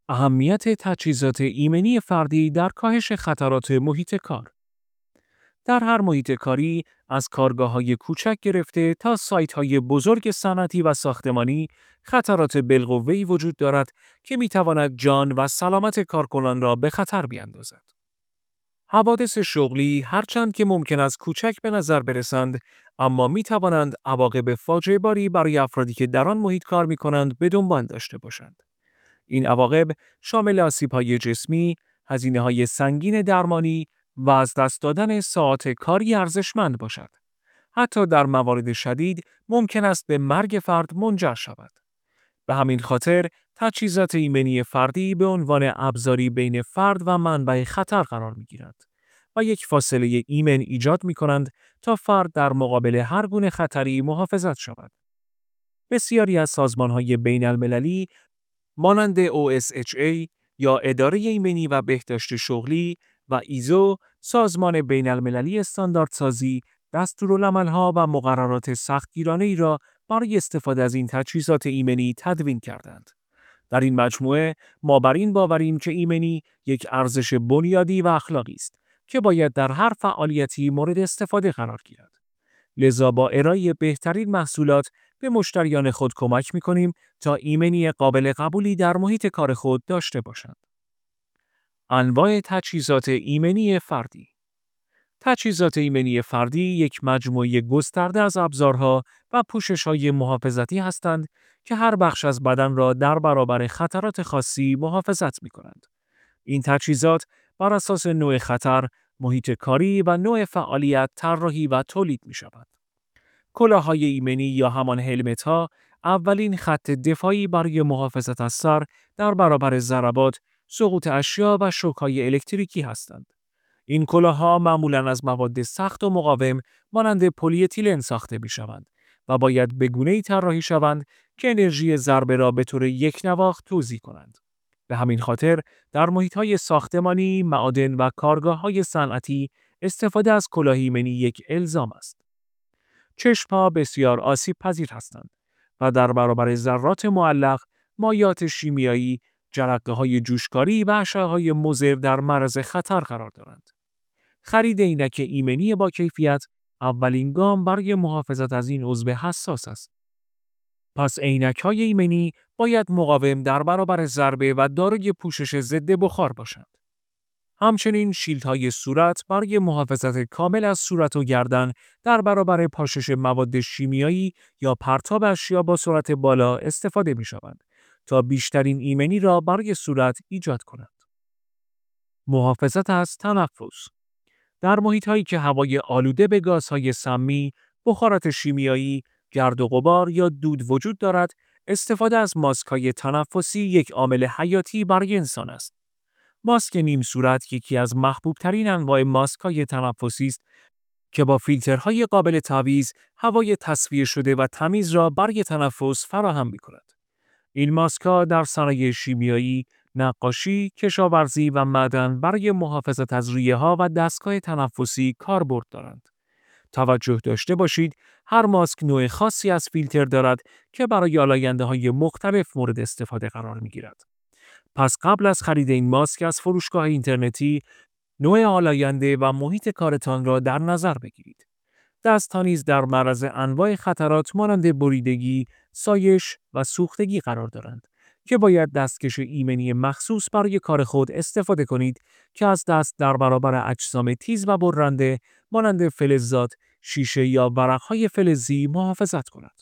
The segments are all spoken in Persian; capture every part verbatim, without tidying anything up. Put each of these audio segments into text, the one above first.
اهمیت تجهیزات ایمنی فردی در کاهش خطرات محیط کار. در هر محیط کاری، از کارگاه‌های کوچک گرفته تا سایت‌های بزرگ صنعتی و ساختمانی، خطرات بالقوه‌ای وجود دارد که می‌تواند جان و سلامت کارکنان را به خطر بیندازد. حوادث شغلی هرچند که ممکن است کوچک به نظر برسند، اما می‌توانند عواقب فاجعه‌باری برای افرادی که در آن محیط کار می‌کنند به دنبال داشته باشند. این عواقب شامل آسیب‌های جسمی، هزینه‌های سنگین درمانی و از دست دادن ساعات کاری ارزشمند باشد. حتی در موارد شدید ممکن است به مرگ فرد منجر شود. به همین خاطر تجهیزات ایمنی فردی به عنوان ابزاری بین فرد و منبع خطر قرار می‌گیرد و یک فاصله ایمن ایجاد می‌کنند تا فرد در مقابل هر گونه خطری محافظت شود. بسیاری از سازمان‌های بین‌المللی مانند او اس اچ ای یا اداره ایمنی و بهداشت شغلی و ایزو، سازمان بین‌المللی استانداردسازی، دستورالعمل‌ها و مقررات سختگیرانه‌ای را برای استفاده از این تجهیزات ایمنی تدوین کردند. در این مجموعه ما بر این باوریم که ایمنی یک ارزش بنیادی و اخلاقی است که باید در هر فعالیتی مورد استفاده قرار گیرد. لذا با ارائه بهترین محصولات به مشتریان خود کمک می‌کنیم تا ایمنی قابل قبولی در محیط کار خود داشته باشند. انواع تجهیزات ایمنی فردی. تجهیزات ایمنی فردی یک مجموعه گسترده از ابزارها و پوشش‌های محافظتی هستند که هر بخش از بدن را در برابر خطرات خاصی محافظت می‌کنند. این تجهیزات بر اساس نوع خطر، محیط کاری و نوع فعالیت طراحی و تولید می‌شوند. کلاه‌های ایمنی یا همان هلمت‌ها اولین خط دفاعی برای محافظت از سر در برابر ضربات، سقوط اشیا و شوک‌های الکتریکی هستند. این کلاه‌ها معمولاً از مواد سخت و مقاوم مانند پلی اتیلن ساخته می‌شوند و باید به گونه‌ای طراحی شوند که انرژی ضربه را به طور یکنواخت توزیع کنند. به همین خاطر در محیط‌های ساختمانی، معادن و کارگاه‌های صنعتی استفاده از کلاه ایمنی یک الزام است. چشم‌ها بسیار آسیب‌پذیر هستند و در برابر ذرات معلق، مایعات شیمیایی، جرقه‌های جوشکاری و اشعه‌های مضر در معرض خطر قرار دارند. خرید عینک ایمنی با کیفیت اولین گام برای محافظت از این عضو حساس است. پس عینک‌های ایمنی باید مقاوم در برابر ضربه و دارای پوشش ضد بخار باشند. همچنین شیلدهای صورت برای محافظت کامل از صورت و گردن در برابر پاشش مواد شیمیایی یا پرتاب اشیا با سرعت بالا استفاده می‌شوند تا بیشترین ایمنی را برای صورت ایجاد کنند. محافظت از تنفس. در محیط‌هایی که هوای آلوده به گازهای سمی، بخارات شیمیایی، گرد و غبار یا دود وجود دارد، استفاده از ماسک‌های تنفسی یک عامل حیاتی برای انسان است. ماسک نیم صورت یکی از محبوب‌ترین انواع ماسک‌های تنفسی است که با فیلترهای قابل تعویض هوای تصفیه شده و تمیز را برای تنفس فراهم می‌کند. این ماسک‌ها در صنایع شیمیایی، نقاشی، کشاورزی و معدن برای محافظت از ریه‌ها و دستگاه تنفسی کاربرد دارند. توجه داشته باشید هر ماسک نوع خاصی از فیلتر دارد که برای آلاینده‌های مختلف مورد استفاده قرار می‌گیرد. پس قبل از خرید این ماسک از فروشگاه اینترنتی، نوع آلاینده و محیط کارتان را در نظر بگیرید. دست‌ها نیز در معرض انواع خطرات مانند بریدگی، سایش و سوختگی قرار دارند که باید دستکش ایمنی مخصوص برای کار خود استفاده کنید که از دست در برابر اجسام تیز و برنده مانند فلزات، شیشه یا ورق‌های فلزی محافظت کند.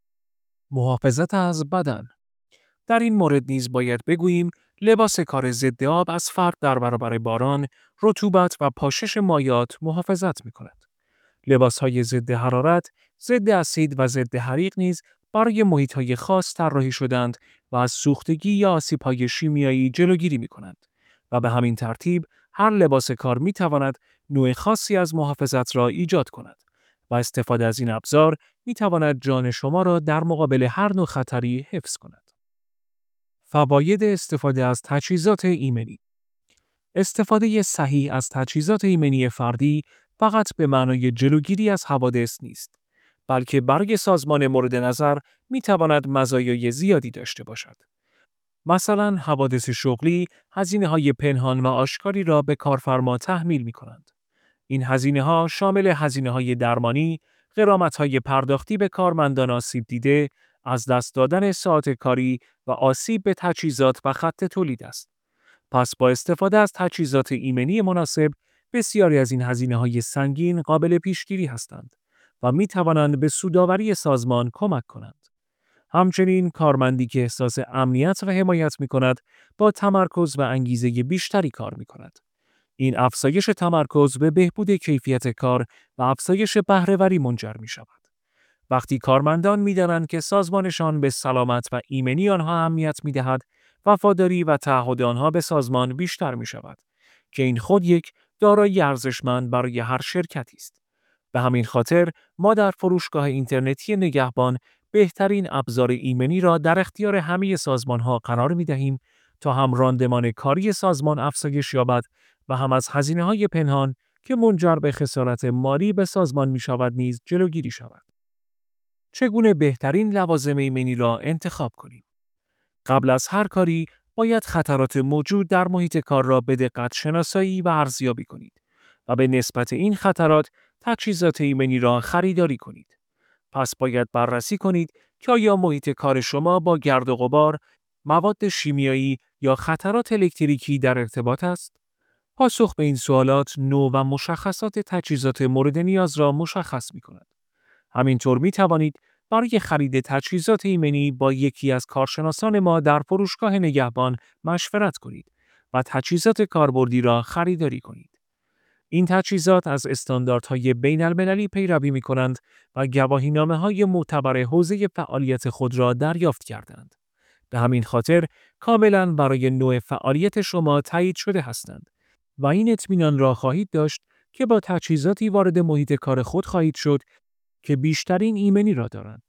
محافظت از بدن. در این مورد نیز باید بگوییم لباس کار ضد آب از فرد در برابر باران، رطوبت و پاشش مایعات محافظت می‌کند. لباس‌های ضد حرارت، ضد اسید و ضد حریق نیز برای محیط‌های خاص طراحی شده‌اند و از سوختگی یا آسیب‌های شیمیایی جلوگیری می‌کنند و به همین ترتیب هر لباس کار می‌تواند نوع خاصی از محافظت را ایجاد کند و استفاده از این ابزار می‌تواند جان شما را در مقابل هر نوع خطری حفظ کند. فواید استفاده از تجهیزات ایمنی. استفاده صحیح از تجهیزات ایمنی فردی فقط به معنای جلوگیری از حوادث نیست، بلکه برای سازمان مورد نظر می‌تواند مزایای زیادی داشته باشد. مثلا حوادث شغلی هزینه‌های پنهان و آشکاری را به کارفرما تحمیل می‌کنند. این هزینه‌ها شامل هزینه‌های درمانی، غرامت‌های پرداختی به کارمندان آسیب دیده، از دست دادن ساعات کاری و آسیب به تجهیزات و خط تولید است. پس با استفاده از تجهیزات ایمنی مناسب، بسیاری از این هزینه‌های سنگین قابل پیشگیری هستند و می‌توانند به سودآوری سازمان کمک کنند. همچنین کارمندی که احساس امنیت و حمایت می‌کند، با تمرکز و انگیزه بیشتری کار می‌کند. این افزایش تمرکز به بهبود کیفیت کار و افزایش بهره‌وری منجر می‌شود. وقتی کارمندان می‌دانند که سازمانشان به سلامت و ایمنی آنها اهمیت می‌دهد، وفاداری و تعهد آنها به سازمان بیشتر می‌شود که این خود یک دارایی ارزشمند برای هر شرکتی است. به همین خاطر ما در فروشگاه اینترنتی نگهبان بهترین ابزار ایمنی را در اختیار همه سازمان‌ها قرار می‌دهیم تا هم راندمان کاری سازمان افزایش یابد و هم از هزینه‌های پنهان که منجر به خسارت مالی به سازمان می‌شود نیز جلوگیری شود. چگونه بهترین لوازم ایمنی را انتخاب کنیم؟ قبل از هر کاری باید خطرات موجود در محیط کار را به دقت شناسایی و ارزیابی کنید و به نسبت این خطرات تجهیزات ایمنی را خریداری کنید. پس باید بررسی کنید که آیا محیط کار شما با گرد و غبار، مواد شیمیایی یا خطرات الکتریکی در ارتباط است؟ پاسخ به این سوالات نوع و مشخصات تجهیزات مورد نیاز را مشخص می‌کند. همینطور می توانید برای خرید تجهیزات ایمنی با یکی از کارشناسان ما در فروشگاه نگهبان مشورت کنید و تجهیزات کاربردی را خریداری کنید. این تجهیزات از استانداردهای بین المللی پیروی می کنند و گواهینامه‌های معتبر حوزه فعالیت خود را دریافت کردند. به همین خاطر کاملاً برای نوع فعالیت شما تایید شده هستند و این اطمینان را خواهید داشت که با تجهیزاتی وارد محیط کار خود خواهید شد که بیشترین ایمنی را دارند.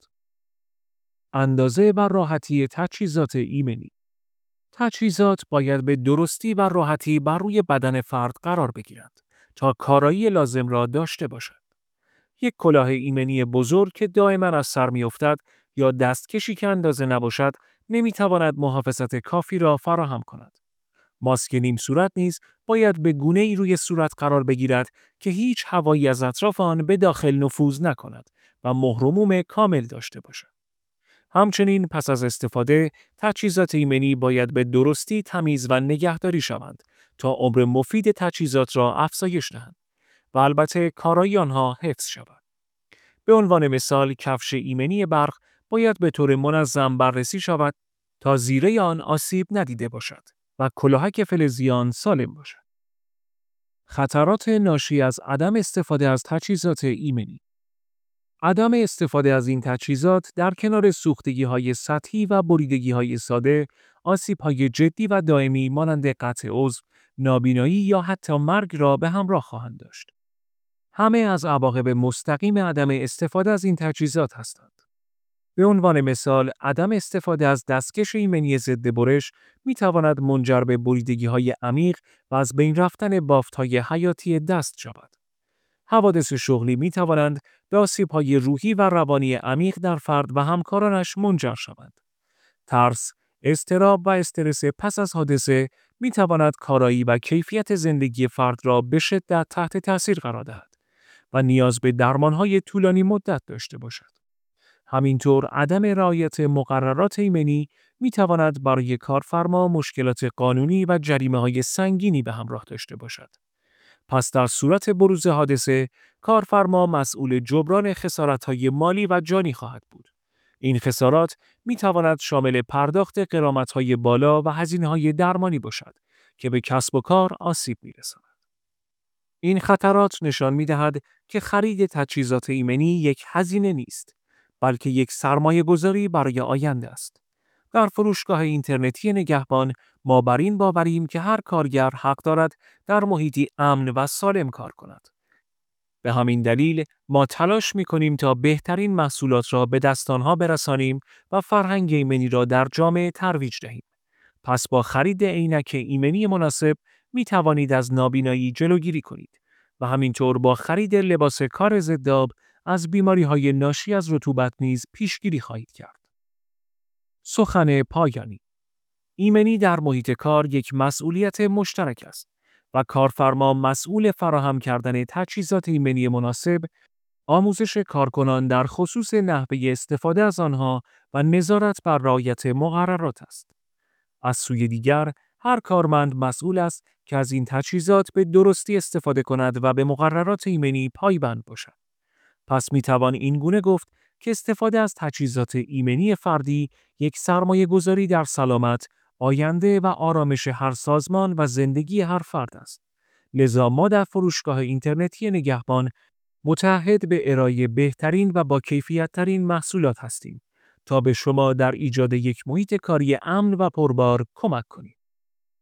اندازه و راحتی تجهیزات ایمنی. تجهیزات باید به درستی و راحتی بر روی بدن فرد قرار بگیرند تا کارایی لازم را داشته باشد. یک کلاه ایمنی بزرگ که دائما از سر می‌افتد یا دستکشی که اندازه نباشد نمی‌تواند محافظت کافی را فراهم کند. ماسک نیم صورت نیز باید به گونه‌ای روی صورت قرار بگیرد که هیچ هوایی از اطراف آن به داخل نفوذ نکند و مهر و موم کامل داشته باشد. همچنین پس از استفاده، تجهیزات ایمنی باید به درستی تمیز و نگهداری شوند تا عمر مفید تجهیزات را افزایش دهند و البته کارایی آنها حفظ شود. به عنوان مثال، کفش ایمنی برق باید به طور منظم بررسی شود تا زیره آن آسیب ندیده باشد و کلاهک فلزی آن سالم باشد. خطرات ناشی از عدم استفاده از تجهیزات ایمنی. عدم استفاده از این تجهیزات در کنار سوختگی‌های سطحی و بریدگی‌های ساده، آسیب‌های جدی و دائمی مانند قطع عضو، نابینایی یا حتی مرگ را به همراه خواهند داشت. همه از عواقب مستقیم عدم استفاده از این تجهیزات هستند. به عنوان مثال، عدم استفاده از دستکش ایمنی ضد برش می‌تواند منجر به بریدگی‌های عمیق و از بین رفتن بافت‌های حیاتی دست شود. حوادث شغلی می‌توانند به آسیب‌های روحی و روانی عمیق در فرد و همکارانش منجر شوند. ترس، اضطراب و استرس پس از حادثه می‌تواند کارایی و کیفیت زندگی فرد را به شدت تحت تأثیر قرار دهد و نیاز به درمان‌های طولانی مدت داشته باشد. همینطور عدم رعایت مقررات ایمنی می‌تواند برای کارفرما مشکلات قانونی و جریمه‌های سنگینی به همراه داشته باشد. پس در صورت بروز حادثه، کارفرما مسئول جبران خسارت‌های مالی و جانی خواهد بود. این خسارات می‌تواند شامل پرداخت غرامت‌های بالا و هزینه‌های درمانی باشد که به کسب و کار آسیب می‌رساند. این خطرات نشان می‌دهد که خرید تجهیزات ایمنی یک هزینه نیست، بلکه یک سرمایه‌گذاری برای آینده است. در فروشگاه اینترنتی نگهبان ما بر این باوریم که هر کارگر حق دارد در محیطی امن و سالم کار کند. به همین دلیل ما تلاش می‌کنیم تا بهترین محصولات را به دست آنها برسانیم و فرهنگ ایمنی را در جامعه ترویج دهیم. پس با خرید عینک ایمنی مناسب می توانید از نابینایی جلوگیری کنید و همینطور با خرید لباس کار ضد آب از بیماری‌های ناشی از رطوبت نیز پیشگیری خواهید کرد. سخن پایانی. ایمنی در محیط کار یک مسئولیت مشترک است و کارفرما مسئول فراهم کردن تجهیزات ایمنی مناسب، آموزش کارکنان در خصوص نحوه استفاده از آنها و نظارت بر رعایت مقررات است. از سوی دیگر، هر کارمند مسئول است که از این تجهیزات به درستی استفاده کند و به مقررات ایمنی پایبند باشد. پس می توان این گونه گفت که استفاده از تجهیزات ایمنی فردی یک سرمایه گذاری در سلامت، آینده و آرامش هر سازمان و زندگی هر فرد است. لذا ما در فروشگاه اینترنتی نگهبان متعهد به ارائه بهترین و با کیفیت‌ترین محصولات هستیم تا به شما در ایجاد یک محیط کاری امن و پربار کمک کنیم.